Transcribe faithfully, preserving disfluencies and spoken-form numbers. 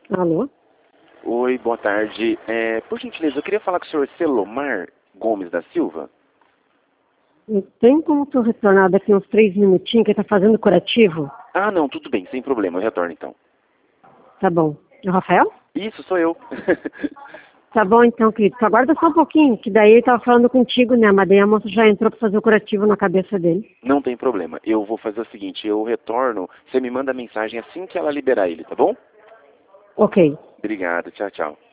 Alô? Oi, boa tarde. É, por gentileza, eu queria falar com o senhor Selomar Gomes da Silva. Não tem como tu retornar daqui uns três minutinhos que ele tá fazendo curativo? Ah, não, tudo bem, sem problema, eu retorno então. Tá bom. É o Rafael? Isso, sou eu. Tá bom então, querido. Tu aguarda só um pouquinho, que daí ele tava falando contigo, né? Mas daí a moça já entrou pra fazer o curativo na cabeça dele. Não tem problema, eu vou fazer o seguinte, eu retorno, você me manda mensagem assim que ela liberar ele, tá bom? Ok. Obrigado, tchau, tchau.